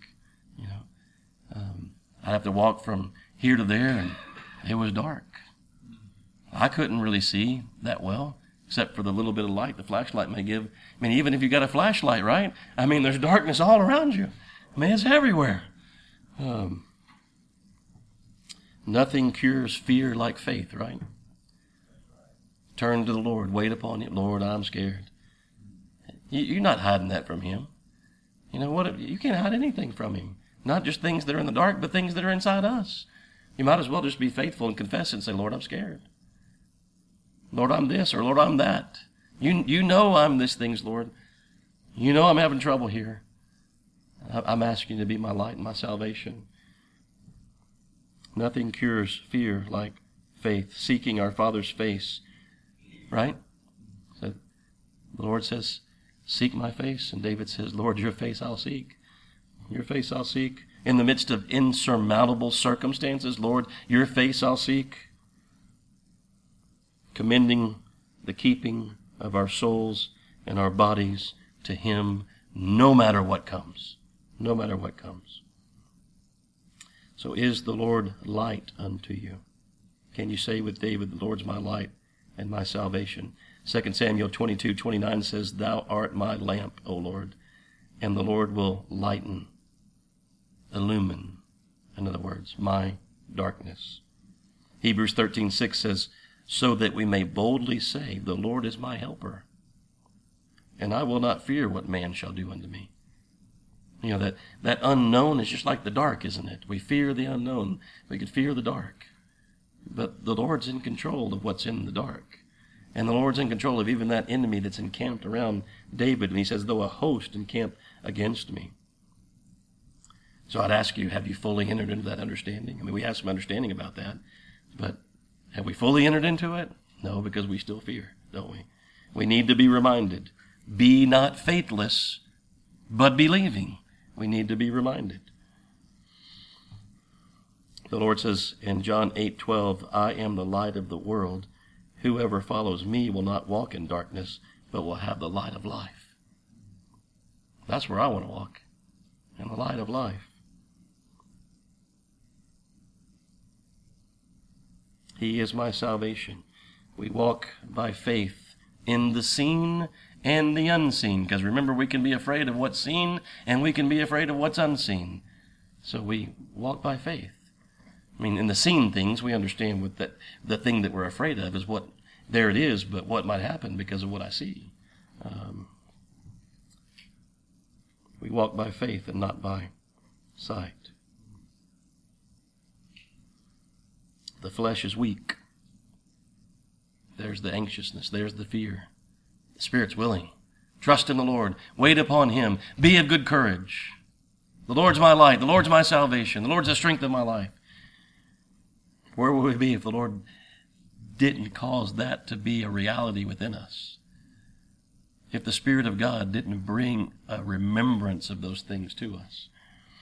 I'd have to walk from here to there, and it was dark. I couldn't really see that well, except for the little bit of light the flashlight may give. I mean, even if you got a flashlight, right? I mean, there's darkness all around you. I mean, it's everywhere. Nothing cures fear like faith, right? Turn to the Lord. Wait upon him. Lord, I'm scared. You're not hiding that from him. You know what? You can't hide anything from him. Not just things that are in the dark, but things that are inside us. You might as well just be faithful and confess it and say, Lord, I'm scared. Lord, I'm this, or Lord, I'm that. You know I'm this things, Lord. You know I'm having trouble here. I'm asking you to be my light and my salvation. Nothing cures fear like faith, seeking our Father's face. Right? So the Lord says, seek my face. And David says, Lord, your face I'll seek. Your face I'll seek. In the midst of insurmountable circumstances, Lord, your face I'll seek. Commending the keeping of our souls and our bodies to him, no matter what comes. No matter what comes. So is the Lord light unto you? Can you say with David, the Lord's my light and my salvation? 2 Samuel 22:29 says, Thou art my lamp, O Lord, and the Lord will illumine, in other words, my darkness. Hebrews 13:6 says, So that we may boldly say, The Lord is my helper, and I will not fear what man shall do unto me. You know, that unknown is just like the dark, isn't it? We fear the unknown. We could fear the dark. But the Lord's in control of what's in the dark. And the Lord's in control of even that enemy that's encamped around David. And he says, though a host encamp against me. So I'd ask you, have you fully entered into that understanding? I mean, we have some understanding about that. But have we fully entered into it? No, because we still fear, don't we? We need to be reminded. Be not faithless, but believing. We need to be reminded. The Lord says in John 8:12, I am the light of the world. Whoever follows me will not walk in darkness, but will have the light of life. That's where I want to walk, in the light of life. He is my salvation. We walk by faith in the seen and the unseen. Because remember, we can be afraid of what's seen and we can be afraid of what's unseen. So we walk by faith. I mean, in the seen things, we understand what the thing that we're afraid of is what, there it is, but what might happen because of what I see. We walk by faith and not by sight. The flesh is weak. There's the anxiousness. There's the fear. The spirit's willing. Trust in the Lord. Wait upon him. Be of good courage. The Lord's my light. The Lord's my salvation. The Lord's the strength of my life. Where would we be if the Lord didn't cause that to be a reality within us? If the Spirit of God didn't bring a remembrance of those things to us?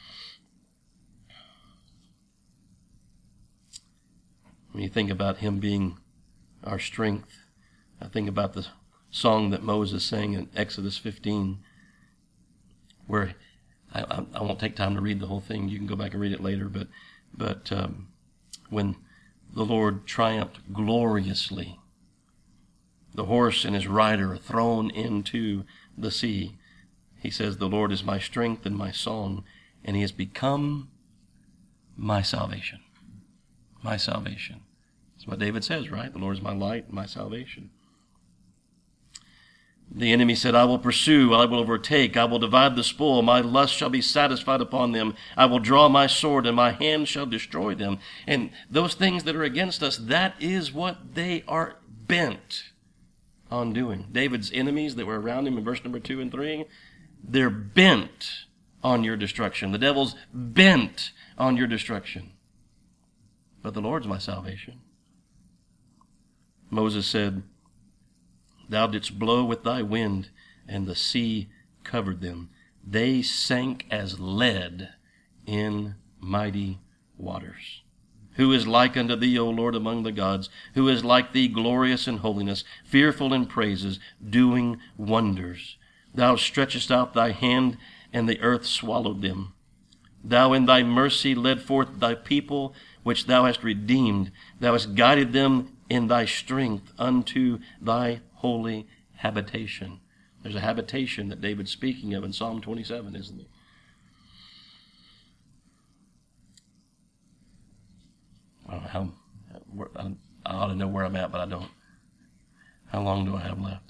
When you think about him being our strength, I think about the song that Moses sang in Exodus 15, where I won't take time to read the whole thing. You can go back and read it later. But when the Lord triumphed gloriously, the horse and his rider are thrown into the sea. He says, the Lord is my strength and my song, and he has become my salvation. My salvation. That's what David says, right? The Lord is my light and my salvation. The enemy said, I will pursue, I will overtake, I will divide the spoil, my lust shall be satisfied upon them, I will draw my sword, and my hand shall destroy them. And those things that are against us, that is what they are bent on doing. David's enemies that were around him in verse number 2 and 3, they're bent on your destruction. The devil's bent on your destruction. But the Lord's my salvation. Moses said, Thou didst blow with thy wind, and the sea covered them. They sank as lead in mighty waters. Who is like unto thee, O Lord, among the gods? Who is like thee, glorious in holiness, fearful in praises, doing wonders? Thou stretchest out thy hand, and the earth swallowed them. Thou in thy mercy led forth thy people, which thou hast redeemed. Thou hast guided them in thy strength unto thy holy habitation. There's a habitation that David's speaking of in Psalm 27, isn't it? I don't know I ought to know where I'm at, but I don't. How long do I have left?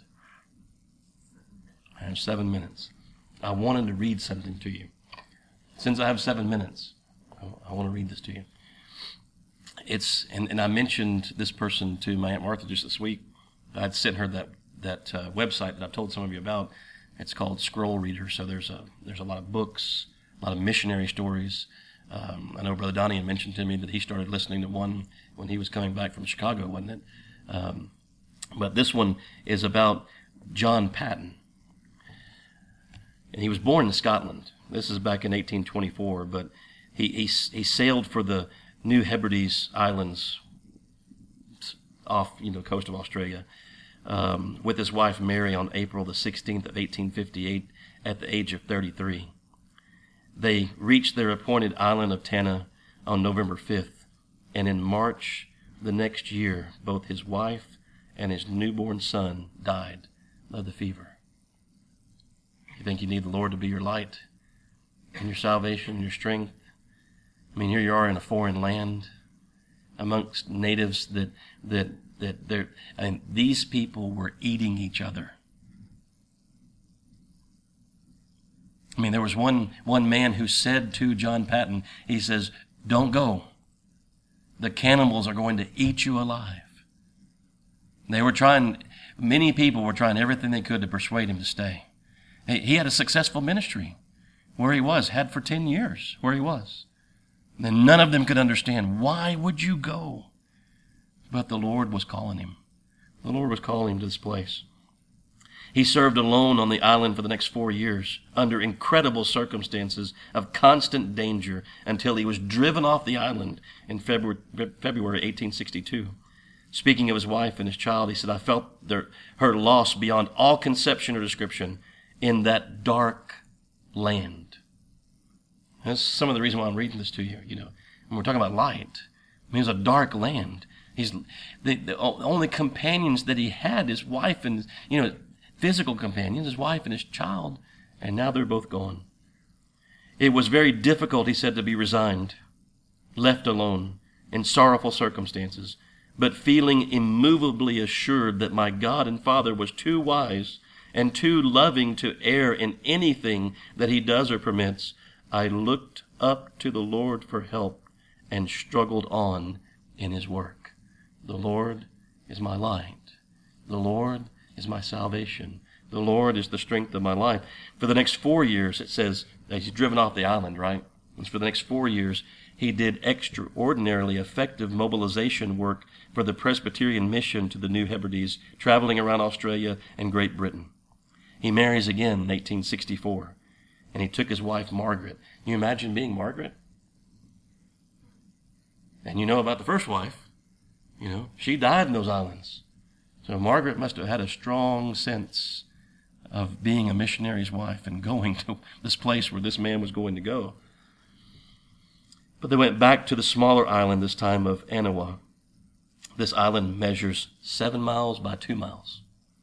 I have 7 minutes. I wanted to read something to you. Since I have 7 minutes, I want to read this to you. And I mentioned this person to my Aunt Martha just this week. I'd sent her that website that I've told some of you about. It's called Scroll Reader. So there's a lot of books, a lot of missionary stories. I know Brother Donnie had mentioned to me that he started listening to one when he was coming back from Chicago, wasn't it? But this one is about John Paton. And he was born in Scotland. This is back in 1824, but he sailed for the New Hebrides Islands off, coast of Australia, with his wife Mary on April the 16th of 1858 at the age of 33. They reached their appointed island of Tanna on November 5th, and in March the next year, both his wife and his newborn son died of the fever. You think you need the Lord to be your light and your salvation, your strength? I mean, here you are in a foreign land amongst natives that they're, and these people were eating each other. I mean, there was one man who said to John Paton, he says, don't go. The cannibals are going to eat you alive. Many people were trying everything they could to persuade him to stay. He had a successful ministry where he was, had for 10 years where he was. And none of them could understand, why would you go? But the Lord was calling him. The Lord was calling him to this place. He served alone on the island for the next 4 years under incredible circumstances of constant danger until he was driven off the island in February 1862. Speaking of his wife and his child, he said, I felt her loss beyond all conception or description in that dark land. That's some of the reason why I'm reading this to you, When we're talking about light, it was a dark land. The only companions that he had, his wife and, physical companions, his wife and his child, and now they're both gone. It was very difficult, he said, to be resigned, left alone, in sorrowful circumstances, but feeling immovably assured that my God and Father was too wise and too loving to err in anything that he does or permits, I looked up to the Lord for help and struggled on in his work. The Lord is my light The Lord is my salvation. The Lord is the strength of my life. For the next 4 years, it says, that he's driven off the island, right? And for the next 4 years, he did extraordinarily effective mobilization work for the Presbyterian mission to the New Hebrides, traveling around Australia and Great Britain. He marries again in 1864, and he took his wife, Margaret. Can you imagine being Margaret? And you know about the first wife. You know, she died in those islands. So Margaret must have had a strong sense of being a missionary's wife and going to this place where this man was going to go. But they went back to the smaller island this time of Anawa. This island measures 7 miles by 2 miles.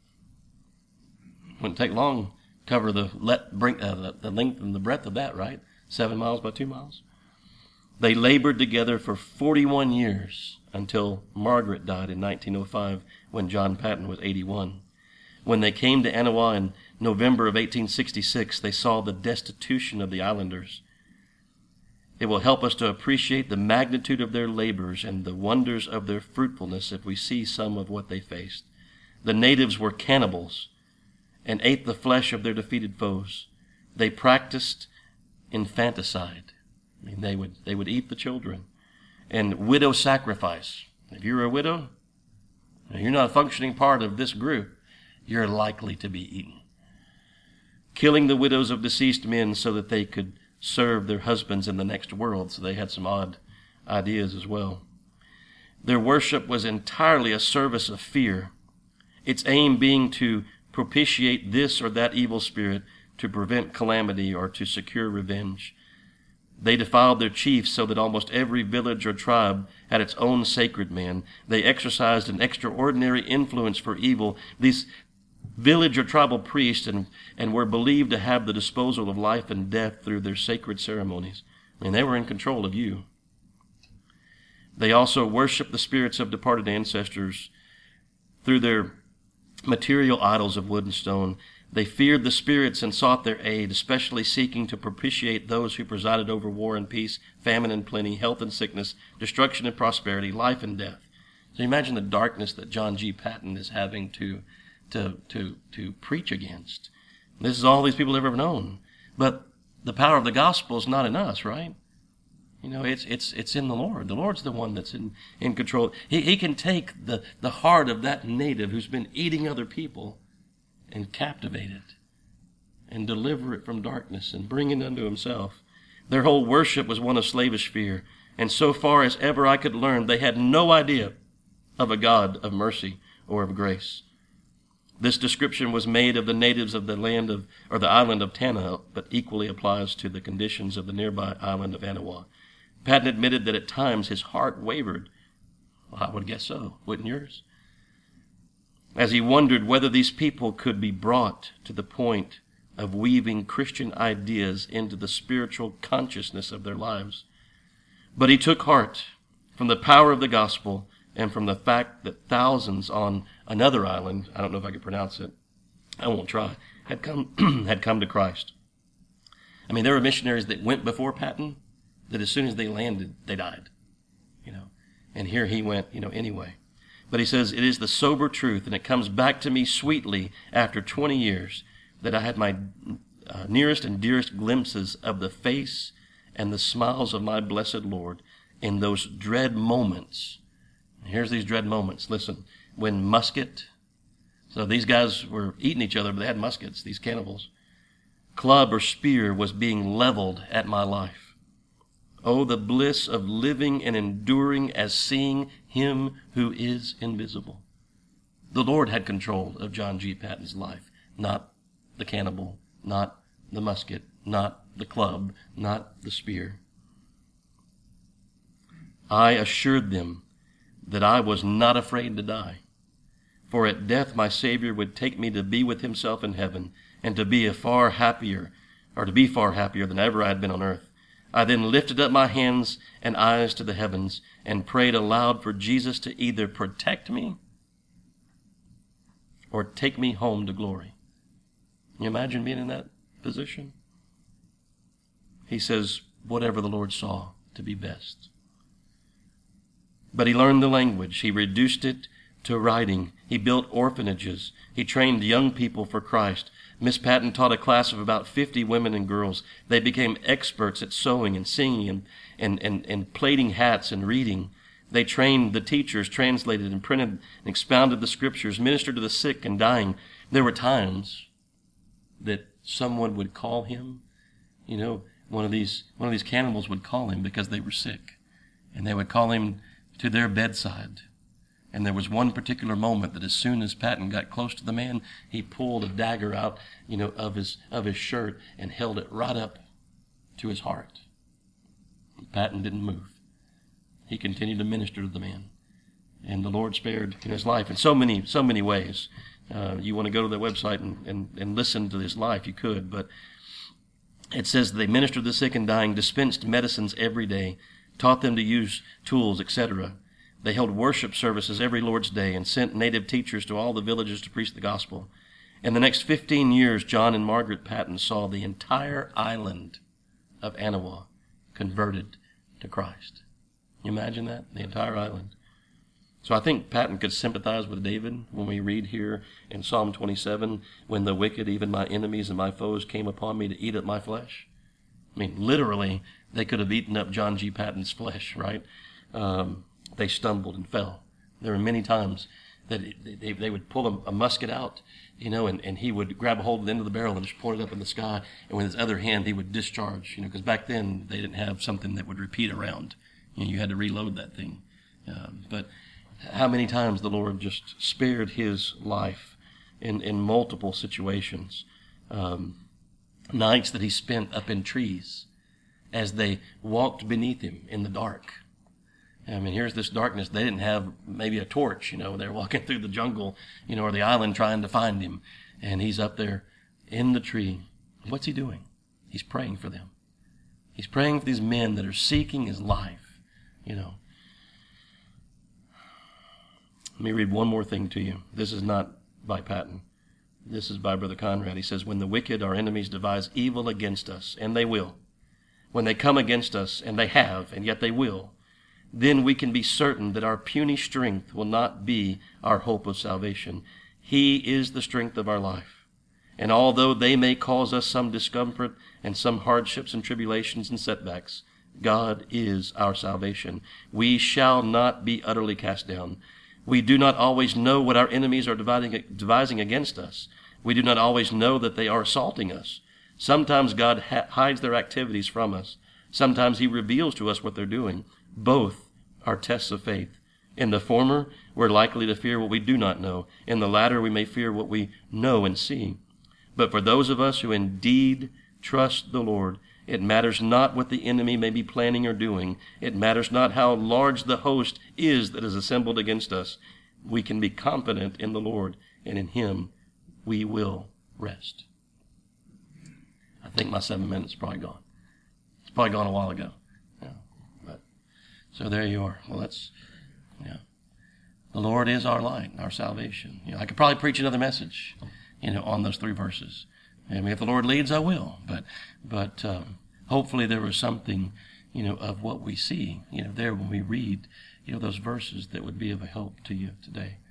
Wouldn't take long to cover the length and the breadth of that, right? 7 miles by 2 miles. They labored together for 41 years until Margaret died in 1905 when John Paton was 81. When they came to Anawa in November of 1866, they saw the destitution of the islanders. It will help us to appreciate the magnitude of their labors and the wonders of their fruitfulness if we see some of what they faced. The natives were cannibals and ate the flesh of their defeated foes. They practiced infanticide. I mean, they would eat the children. And widow sacrifice. If you're a widow, you're not a functioning part of this group, you're likely to be eaten. Killing the widows of deceased men so that they could serve their husbands in the next world. So they had some odd ideas as well. Their worship was entirely a service of fear, its aim being to propitiate this or that evil spirit, to prevent calamity or to secure revenge. They defiled their chiefs so that almost every village or tribe had its own sacred man. They exercised an extraordinary influence for evil. These village or tribal priests and were believed to have the disposal of life and death through their sacred ceremonies. I mean, they were in control of you. They also worshiped the spirits of departed ancestors through their material idols of wood and stone. They feared the spirits and sought their aid, especially seeking to propitiate those who presided over war and peace, famine and plenty, health and sickness, destruction and prosperity, life and death. So imagine the darkness that John G. Paton is having to preach against. This is all these people have ever known. But the power of the gospel is not in us, right? You know, it's in the Lord. The Lord's the one that's in control. He can take the heart of that native who's been eating other people and captivate it and deliver it from darkness and bring it unto himself. Their whole worship was one of slavish fear. And so far as ever I could learn, they had no idea of a God of mercy or of grace. This description was made of the natives of the land of, or the island of Tanna, but equally applies to the conditions of the nearby island of Anawa. Paton admitted that at times his heart wavered. Well, I would guess so. Wouldn't yours? As he wondered whether these people could be brought to the point of weaving Christian ideas into the spiritual consciousness of their lives. But he took heart from the power of the gospel and from the fact that thousands on another island, I don't know if I can pronounce it, I won't try, had come to Christ. I mean, there were missionaries that went before Paton that as soon as they landed, they died, you know. And here he went, you know, anyway. But he says, it is the sober truth, and it comes back to me sweetly after 20 years that I had my nearest and dearest glimpses of the face and the smiles of my blessed Lord in those dread moments. Here's these dread moments. Listen, when musket, so these guys were eating each other, but they had muskets, these cannibals. Club or spear was being leveled at my life. Oh, the bliss of living and enduring as seeing him who is invisible. The Lord had control of John G. Paton's life, not the cannibal, not the musket, not the club, not the spear. I assured them that I was not afraid to die, for at death my Savior would take me to be with himself in heaven, and to be far happier than ever I had been on earth. I then lifted up my hands and eyes to the heavens and prayed aloud for Jesus to either protect me or take me home to glory. Can you imagine being in that position? He says, whatever the Lord saw to be best. But he learned the language. He reduced it to writing. He built orphanages. He trained young people for Christ. Miss Patton taught a class of about 50 women and girls. They became experts at sewing and singing and plaiting hats and reading. They trained the teachers, translated and printed and expounded the scriptures, ministered to the sick and dying. There were times that someone would call him, one of these cannibals would call him because they were sick, and they would call him to their bedside. And there was one particular moment that as soon as Patton got close to the man, he pulled a dagger out, of his shirt and held it right up to his heart. Patton didn't move. He continued to minister to the man, and the Lord spared his life in so many ways. You want to go to their website and listen to his life, you could, but it says they ministered to the sick and dying, dispensed medicines every day, taught them to use tools, etc. They held worship services every Lord's Day and sent native teachers to all the villages to preach the gospel. In the next 15 years, John and Margaret Patton saw the entire island of Anawa converted to Christ. Can you imagine that? The entire island. So I think Patton could sympathize with David when we read here in Psalm 27, when the wicked, even my enemies and my foes, came upon me to eat up my flesh. I mean, literally, they could have eaten up John G. Patton's flesh, right? They stumbled and fell. There were many times that they would pull a musket out, and he would grab a hold of the end of the barrel and just point it up in the sky, and with his other hand he would discharge, because back then they didn't have something that would repeat around. You had to reload that thing. But how many times the Lord just spared his life in multiple situations. Nights that he spent up in trees as they walked beneath him in the dark. I mean, here's this darkness. They didn't have maybe a torch, they're walking through the jungle, or the island trying to find him. And he's up there in the tree. What's he doing? He's praying for them. He's praying for these men that are seeking his life, Let me read one more thing to you. This is not by Patton. This is by Brother Conrad. He says, when the wicked, our enemies, devise evil against us, and they will, when they come against us, and they have, and yet they will, then we can be certain that our puny strength will not be our hope of salvation. He is the strength of our life. And although they may cause us some discomfort and some hardships and tribulations and setbacks, God is our salvation. We shall not be utterly cast down. We do not always know what our enemies are devising against us. We do not always know that they are assaulting us. Sometimes God hides their activities from us. Sometimes he reveals to us what they're doing. Both are tests of faith. In the former, we're likely to fear what we do not know. In the latter, we may fear what we know and see. But for those of us who indeed trust the Lord, it matters not what the enemy may be planning or doing. It matters not how large the host is that is assembled against us. We can be confident in the Lord, and in him we will rest. I think my 7 minutes is probably gone. It's probably gone a while ago. So there you are. Well, the Lord is our light, our salvation. I could probably preach another message, on those 3 verses. I mean, if the Lord leads, I will. But hopefully there was something, of what we see, there when we read, those verses that would be of a help to you today.